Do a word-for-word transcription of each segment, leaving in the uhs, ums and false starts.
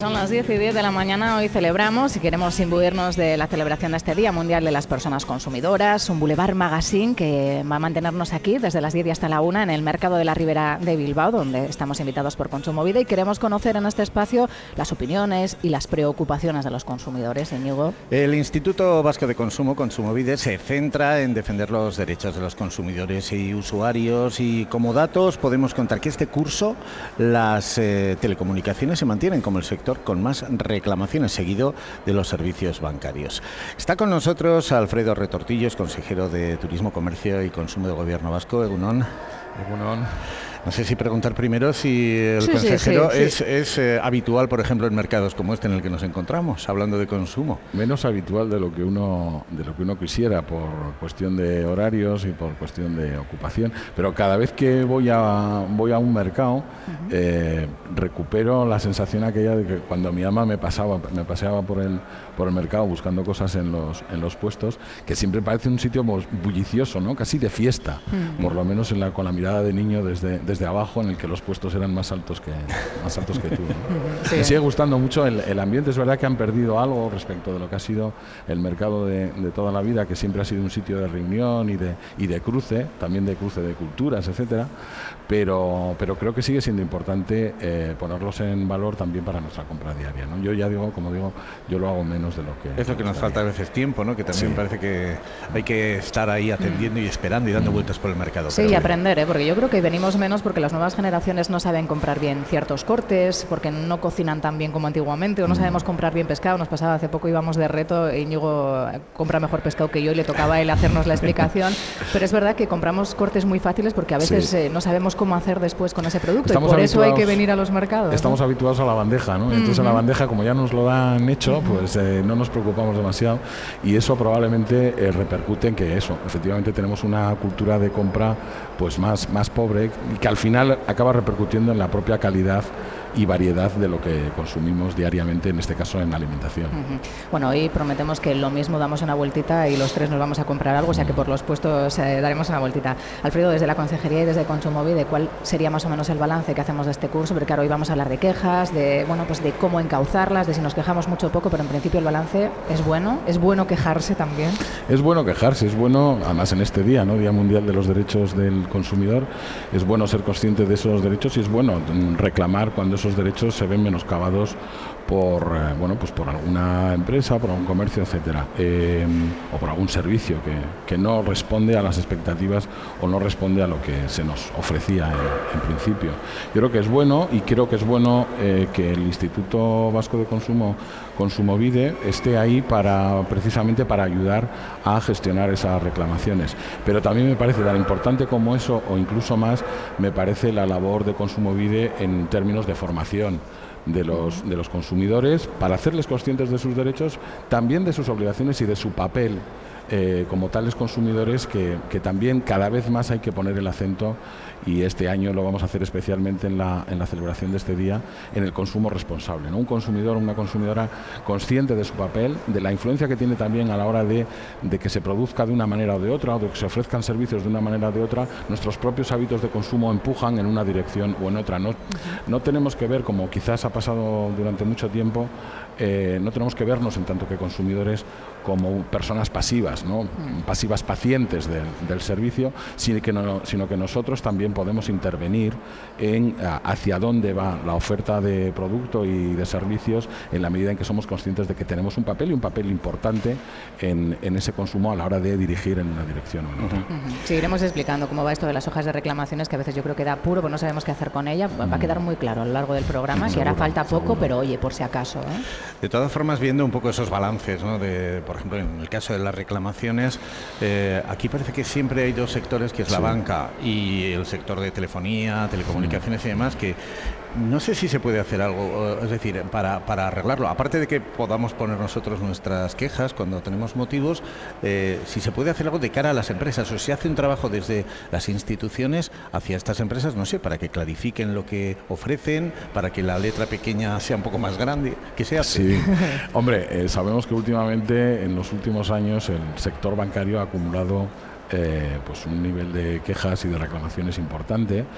Son las diez y diez de la mañana, hoy celebramos y queremos imbuirnos de la celebración de este Día Mundial de las Personas Consumidoras, un Boulevard Magazine que va a mantenernos aquí desde las diez y hasta la una en el Mercado de la Ribera de Bilbao, donde estamos invitados por Kontsumobide y queremos conocer en este espacio las opiniones y las preocupaciones de los consumidores. Íñigo. El Instituto Vasco de Consumo, Kontsumobide, se centra en defender los derechos de los consumidores y usuarios, y como datos podemos contar que este curso las eh, telecomunicaciones se mantienen como el sector con más reclamaciones, seguido de los servicios bancarios. Está con nosotros Alfredo Retortillos, consejero de Turismo, Comercio y Consumo del Gobierno Vasco. Egunon. Egunon. No sé si preguntar primero si el sí, consejero sí, sí, es, sí. es eh, habitual, por ejemplo, en mercados como este en el que nos encontramos, hablando de consumo. Menos habitual de lo que uno de lo que uno quisiera, por cuestión de horarios y por cuestión de ocupación. Pero cada vez que voy a voy a un mercado, uh-huh. eh, recupero la sensación aquella de que cuando mi ama me pasaba me paseaba por el por el mercado buscando cosas en los en los puestos, que siempre parece un sitio pues, bullicioso, ¿no? Casi de fiesta, uh-huh. por lo menos en la, con la mirada de niño desde desde abajo, en el que los puestos eran más altos que más altos que tú, ¿no? Sí. Me sigue gustando mucho el, el ambiente. Es verdad que han perdido algo respecto de lo que ha sido el mercado de, de toda la vida, que siempre ha sido un sitio de reunión y de y de cruce, también de cruce de culturas, etcétera. Pero pero creo que sigue siendo importante eh, ponerlos en valor también para nuestra compra diaria, ¿no? Yo ya digo, como digo, yo lo hago menos de lo que es lo que nos falta a veces tiempo, ¿no? Que también sí. Parece que hay que estar ahí atendiendo y esperando y dando vueltas por el mercado. Sí, y aprender, ¿eh? Porque yo creo que venimos menos porque las nuevas generaciones no saben comprar bien ciertos cortes, porque no cocinan tan bien como antiguamente, o no sabemos comprar bien pescado. Nos pasaba hace poco, íbamos de reto, Íñigo compra mejor pescado que yo y le tocaba a él hacernos la explicación, pero es verdad que compramos cortes muy fáciles porque a veces sí. eh, no sabemos cómo hacer después con ese producto. Estamos y por eso hay que venir a los mercados. Estamos ¿no? habituados a la bandeja, ¿no? Entonces uh-huh. a la bandeja, como ya nos lo dan hecho, uh-huh. pues eh, no nos preocupamos demasiado, y eso probablemente eh, repercute en que eso, efectivamente tenemos una cultura de compra pues más, más pobre, y que al final acaba repercutiendo en la propia calidad y variedad de lo que consumimos diariamente, en este caso en alimentación. Uh-huh. Bueno, hoy prometemos que lo mismo damos una vueltita y los tres nos vamos a comprar algo, o sea que por los puestos eh, daremos una vueltita. Alfredo, desde la Consejería y desde Kontsumobide, ¿cuál sería más o menos el balance que hacemos de este curso? Porque claro, hoy vamos a hablar de quejas, de bueno, pues de cómo encauzarlas, de si nos quejamos mucho o poco, pero en principio el balance es bueno. ¿Es bueno quejarse también? Es bueno quejarse, es bueno, además en este día, ¿no? Día Mundial de los Derechos del Consumidor, es bueno ser consciente de esos derechos y es bueno reclamar cuando esos derechos se ven menoscabados por eh, bueno pues por alguna empresa, por algún comercio, etcétera, eh, o por algún servicio que, que no responde a las expectativas o no responde a lo que se nos ofrecía en, en principio. Yo creo que es bueno, y creo que es bueno eh, que el Instituto Vasco de Consumo, Kontsumobide, esté ahí para precisamente para ayudar a gestionar esas reclamaciones. Pero también me parece tan importante como eso, o incluso más, me parece la labor de Kontsumobide en términos de formación de los, de los consumidores, para hacerles conscientes de sus derechos, también de sus obligaciones y de su papel eh, como tales consumidores, que, que también cada vez más hay que poner el acento, y este año lo vamos a hacer especialmente en la, en la celebración de este día, en el consumo responsable, ¿no? Un consumidor o una consumidora consciente de su papel, de la influencia que tiene también a la hora de, de que se produzca de una manera o de otra, o de que se ofrezcan servicios de una manera o de otra. Nuestros propios hábitos de consumo empujan en una dirección o en otra. No, no tenemos que ver, como quizás ha pasado durante mucho tiempo, eh, no tenemos que vernos en tanto que consumidores como personas pasivas, ¿no? Pasivas pacientes del, del servicio, sino que, no, sino que nosotros también podemos intervenir en hacia dónde va la oferta de producto y de servicios, en la medida en que somos conscientes de que tenemos un papel y un papel importante en, en ese consumo a la hora de dirigir en una dirección o en otra. Uh-huh. Uh-huh. Seguiremos explicando cómo va esto de las hojas de reclamaciones, que a veces yo creo que da apuro, porque no sabemos qué hacer con ella. Va uh-huh. a quedar muy claro a lo largo del programa, uh-huh. que hará falta poco, seguro. Pero oye, por si acaso, ¿eh? De todas formas, viendo un poco esos balances, ¿no? De, por ejemplo, en el caso de las reclamaciones, eh, aquí parece que siempre hay dos sectores, que es sí. la banca y el sector de telefonía, telecomunicaciones sí. y demás, que no sé si se puede hacer algo, es decir, para, para arreglarlo. Aparte de que podamos poner nosotros nuestras quejas cuando tenemos motivos, eh, si se puede hacer algo de cara a las empresas, o si hace un trabajo desde las instituciones hacia estas empresas, no sé, para que clarifiquen lo que ofrecen, para que la letra pequeña sea un poco más grande, ¿qué se hace? Sí, hombre, eh, sabemos que últimamente, en los últimos años, el sector bancario ha acumulado Eh, pues un nivel de quejas y de reclamaciones importante,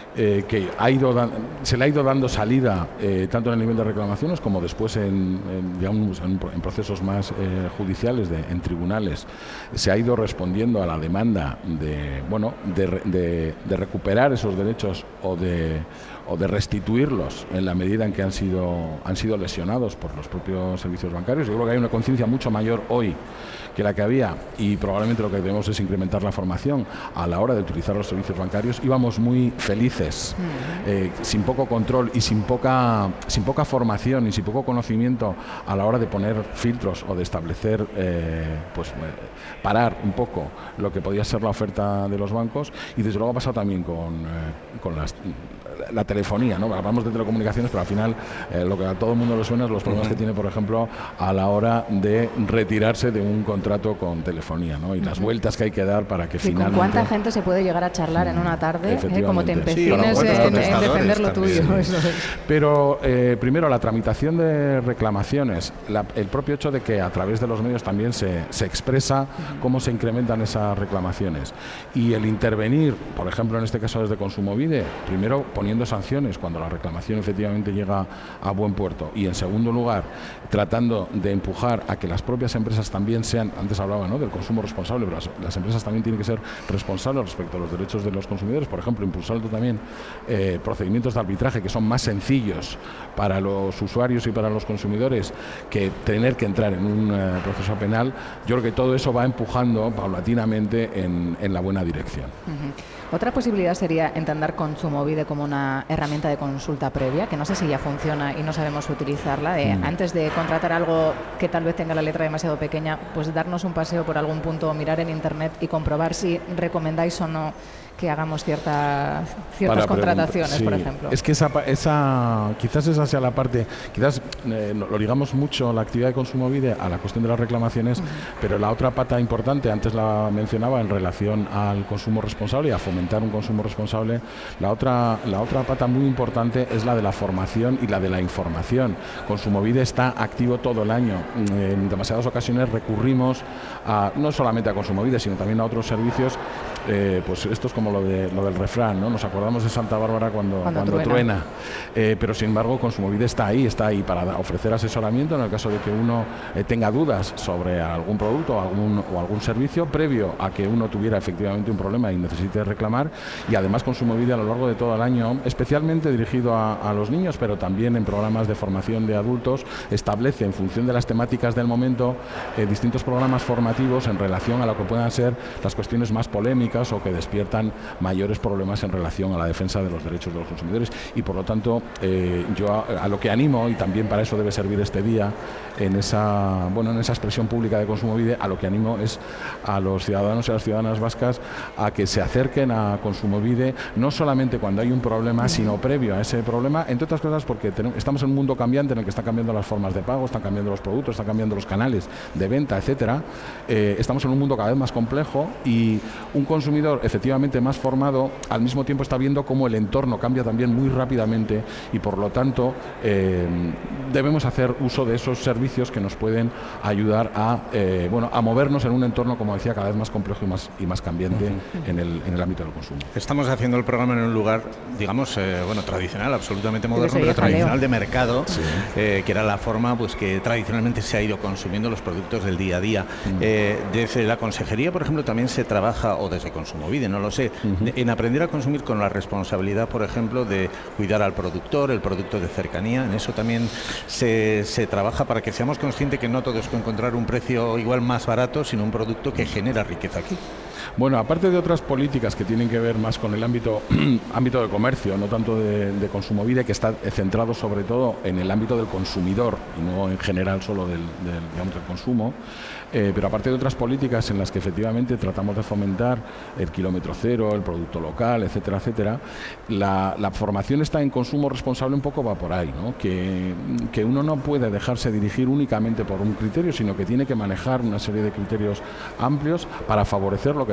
eh, que ha ido da se le ha ido dando salida eh, tanto en el nivel de reclamaciones como después en, en, digamos, en, en procesos más eh, judiciales, de, en tribunales, se ha ido respondiendo a la demanda de, bueno, de, de, de recuperar esos derechos o de, o de restituirlos en la medida en que han sido, han sido lesionados por los propios servicios bancarios. Yo creo que hay una conciencia mucho mayor hoy que la que había, y probablemente lo que debemos es incrementar la formación a la hora de utilizar los servicios bancarios. Íbamos muy felices, eh, sin poco control y sin poca, sin poca formación y sin poco conocimiento a la hora de poner filtros o de establecer, eh, pues eh, parar un poco lo que podía ser la oferta de los bancos, y desde luego ha pasado también con, eh, con las, la telefonía, ¿no? Hablamos de telecomunicaciones, pero al final eh, lo que a todo el mundo le suena es los problemas uh-huh. que tiene, por ejemplo, a la hora de retirarse de un contrato con telefonía, ¿no? Y uh-huh. las vueltas que hay que dar para que sí, finalmente... ¿Con cuánta gente se puede llegar a charlar en una tarde? Eh, como te empecines sí, en, en defender lo tuyo. Sí. Eso es. Pero eh, primero, la tramitación de reclamaciones, la, el propio hecho de que a través de los medios también se, se expresa uh-huh. cómo se incrementan esas reclamaciones, y el intervenir, por ejemplo, en este caso desde Kontsumobide, primero poniendo sanciones cuando la reclamación efectivamente llega a buen puerto, y en segundo lugar tratando de empujar a que las propias empresas también sean, antes hablaba, ¿no?, del consumo responsable, pero las, las empresas también tienen que ser responsables respecto a los derechos de los consumidores, por ejemplo, impulsando también eh, procedimientos de arbitraje que son más sencillos para los usuarios y para los consumidores que tener que entrar en un eh, proceso penal. Yo creo que todo eso va empujando paulatinamente en, en la buena dirección. Uh-huh. Otra posibilidad sería entender Kontsumobide como una herramienta de consulta previa, que no sé si ya funciona y no sabemos utilizarla. De, mm. Antes de contratar algo que tal vez tenga la letra demasiado pequeña, pues darnos un paseo por algún punto, mirar en internet y comprobar si recomendáis o no que hagamos cierta, ciertas contrataciones, sí. por ejemplo. Es que esa, esa, quizás esa sea la parte, quizás eh, lo ligamos mucho la actividad de Kontsumobide a la cuestión de las reclamaciones, uh-huh. pero la otra pata importante, antes la mencionaba en relación al consumo responsable y a fomentar un consumo responsable, la otra, la otra pata muy importante es la de la formación y la de la información. Kontsumobide está activo todo el año. En demasiadas ocasiones recurrimos a, no solamente a Kontsumobide, sino también a otros servicios, eh, pues esto es como lo, de, lo del refrán, ¿no? Nos acordamos de Santa Bárbara cuando, cuando, cuando truena, truena. Eh, pero sin embargo Kontsumobide está ahí, está ahí para ofrecer asesoramiento en el caso de que uno eh, tenga dudas sobre algún producto o algún, o algún servicio previo a que uno tuviera efectivamente un problema y necesite reclamar. Y además Kontsumobide a lo largo de todo el año, especialmente dirigido a, a los niños, pero también en programas de formación de adultos, establece en función de las temáticas del momento eh, distintos programas formativos en relación a lo que puedan ser las cuestiones más polémicas o que despiertan mayores problemas en relación a la defensa de los derechos de los consumidores. Y por lo tanto eh, yo a, a lo que animo, y también para eso debe servir este día en esa, bueno, en esa expresión pública de Kontsumobide, a lo que animo es a los ciudadanos y a las ciudadanas vascas a que se acerquen a Kontsumobide, no solamente cuando hay un problema, sino previo a ese problema, entre otras cosas porque tenemos, estamos en un mundo cambiante en el que están cambiando las formas de pago, están cambiando los productos, están cambiando los canales de venta, etcétera. Eh, estamos en un mundo cada vez más complejo, y un consumidor efectivamente más formado al mismo tiempo está viendo cómo el entorno cambia también muy rápidamente, y por lo tanto eh, debemos hacer uso de esos servicios que nos pueden ayudar a, eh, bueno, a movernos en un entorno, como decía, cada vez más complejo y más, y más cambiante uh-huh. en, el, en el ámbito del consumo. Estamos haciendo el programa en un lugar, digamos, eh, bueno, tradicional, absolutamente moderno, pero tradicional de mercado, sí. eh, que era la forma pues que tradicionalmente se ha ido consumiendo los productos del día a día. Uh-huh. eh, desde la consejería, por ejemplo, también se trabaja, o desde Kontsumobide, no lo sé, uh-huh. en aprender a consumir con la responsabilidad, por ejemplo, de cuidar al productor, el producto de cercanía. En eso también se, se trabaja para que seamos conscientes que no todo es encontrar un precio igual más barato, sino un producto que genera riqueza aquí. Bueno, aparte de otras políticas que tienen que ver más con el ámbito ámbito de comercio, no tanto de, de Kontsumobide, que está centrado sobre todo en el ámbito del consumidor y no en general solo del, del, digamos, del consumo, eh, pero aparte de otras políticas en las que efectivamente tratamos de fomentar el kilómetro cero, el producto local, etcétera, etcétera, la, la formación está en consumo responsable, un poco va por ahí, ¿no? Que, que uno no puede dejarse dirigir únicamente por un criterio, sino que tiene que manejar una serie de criterios amplios para favorecer lo que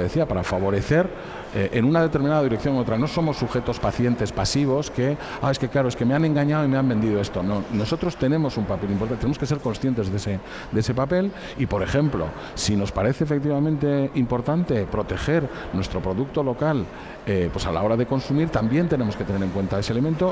decía, para favorecer eh, en una determinada dirección u otra. No somos sujetos pacientes pasivos que, ah, es que claro, es que me han engañado y me han vendido esto. No, nosotros tenemos un papel importante, tenemos que ser conscientes de ese, de ese papel y, por ejemplo, si nos parece efectivamente importante proteger nuestro producto local, eh, pues a la hora de consumir también tenemos que tener en cuenta ese elemento,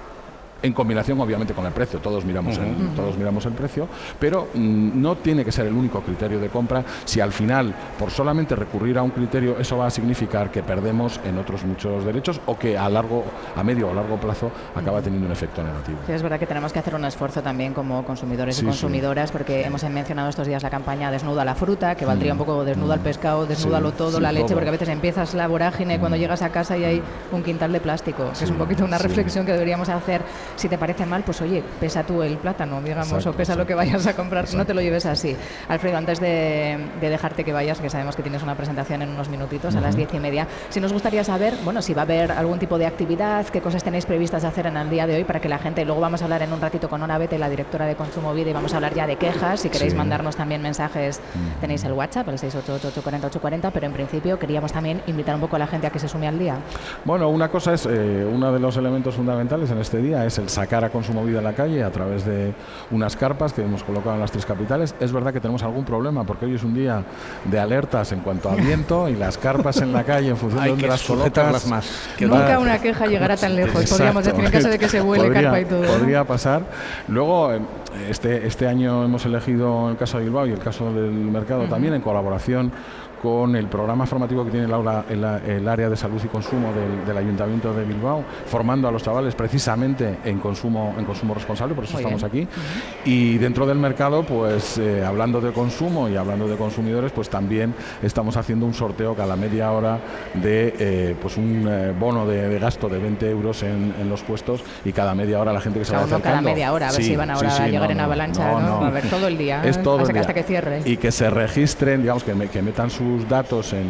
en combinación obviamente con el precio. Todos miramos, uh-huh. el, todos miramos el precio, pero mm, no tiene que ser el único criterio de compra. Si al final, por solamente recurrir a un criterio, eso va a significar que perdemos en otros muchos derechos o que a largo, a medio o largo plazo acaba teniendo un efecto negativo. Sí, es verdad que tenemos que hacer un esfuerzo también como consumidores sí, y consumidoras, sí. porque hemos mencionado estos días la campaña Desnuda la fruta, que valdría mm. un poco desnuda mm. el pescado, desnúdalo sí, todo, sí, la leche, todo. Porque a veces empiezas la vorágine mm. cuando llegas a casa y hay un quintal de plástico, que sí, es un poquito una sí. reflexión que deberíamos hacer. Si te parece mal, pues oye, pesa tú el plátano, digamos, exacto, o pesa exacto. lo que vayas a comprar, exacto. no te lo lleves así. Alfredo, antes de, de dejarte que vayas, que sabemos que tienes una presentación en unos minutitos, uh-huh. a las diez y media, si nos gustaría saber, bueno, si va a haber algún tipo de actividad, qué cosas tenéis previstas de hacer en el día de hoy para que la gente, luego vamos a hablar en un ratito con Ona Bete, la directora de Kontsumobide, y vamos a hablar ya de quejas, si queréis sí. mandarnos también mensajes, uh-huh. tenéis el WhatsApp, el seis ocho ocho, ocho cuatro cero, ocho cuatro cero, pero en principio queríamos también invitar un poco a la gente a que se sume al día. Bueno, una cosa es, eh, uno de los elementos fundamentales en este día es el sacar a Kontsumobide a la calle a través de unas carpas que hemos colocado en las tres capitales. Es verdad que tenemos algún problema porque hoy es un día de alertas en cuanto a viento y las carpas en la calle en función de dónde las colocas más. Nunca una queja llegará tan lejos, exacto. podríamos decir, en caso de que se vuele podría, carpa y todo. Podría pasar. Luego, este, este año hemos elegido el caso de Bilbao y el caso del mercado uh-huh. también en colaboración con el programa formativo que tiene el, aula, el, el área de salud y consumo del, del Ayuntamiento de Bilbao, formando a los chavales precisamente en consumo en consumo responsable, por eso Muy estamos bien. aquí. Uh-huh. Y dentro del mercado, pues eh, hablando de consumo y hablando de consumidores, pues también estamos haciendo un sorteo cada media hora de eh, pues un eh, bono de, de gasto de veinte euros en, en los puestos, y cada media hora la gente que se cada va acercando. Cada media hora, a ver sí, si van ahora sí, sí, a llegar no, en avalancha, no, ¿no? no. A ver, todo el día, es todo hasta, el día. hasta que cierre. Y que se registren, digamos, que, me, que metan su sus datos en,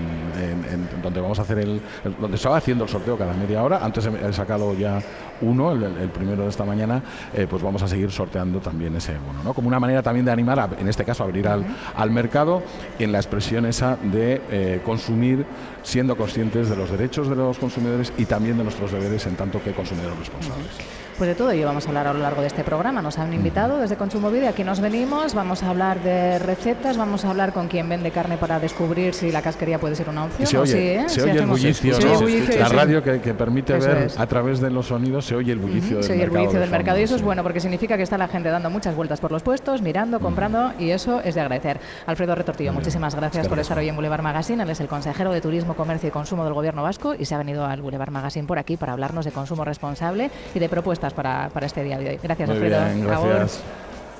en, en, en donde vamos a hacer el, el donde se va haciendo el sorteo cada media hora. Antes he, he sacado ya uno, el, el primero de esta mañana, eh, pues vamos a seguir sorteando también ese bono, ¿no? Como una manera también de animar, a, en este caso, a abrir al, al mercado en la expresión esa de eh, consumir siendo conscientes de los derechos de los consumidores y también de nuestros deberes en tanto que consumidores responsables. Pues de todo ello vamos a hablar a lo largo de este programa. Nos han invitado desde Kontsumobide, aquí nos venimos, vamos a hablar de recetas, vamos a hablar con quien vende carne para descubrir si la casquería puede ser una opción. Se oye, sí, ¿eh? se si oye el bullicio, se ¿no? oye bullicio, la sí. radio que, que permite eso ver es. a través de los sonidos, se oye el bullicio uh-huh, del se oye mercado. el bullicio del de mercado fondo, y eso sí. es bueno porque significa que está la gente dando muchas vueltas por los puestos, mirando, comprando uh-huh. y eso es de agradecer. Alfredo Retortillo, Muy muchísimas bien. gracias es por estar hoy en Boulevard Magazine. Él es el consejero de Turismo, Comercio y Consumo del Gobierno Vasco y se ha venido al Boulevard Magazine por aquí para hablarnos de consumo responsable y de propuestas para, para este día de hoy. Gracias, Muy Alfredo. bien, gracias.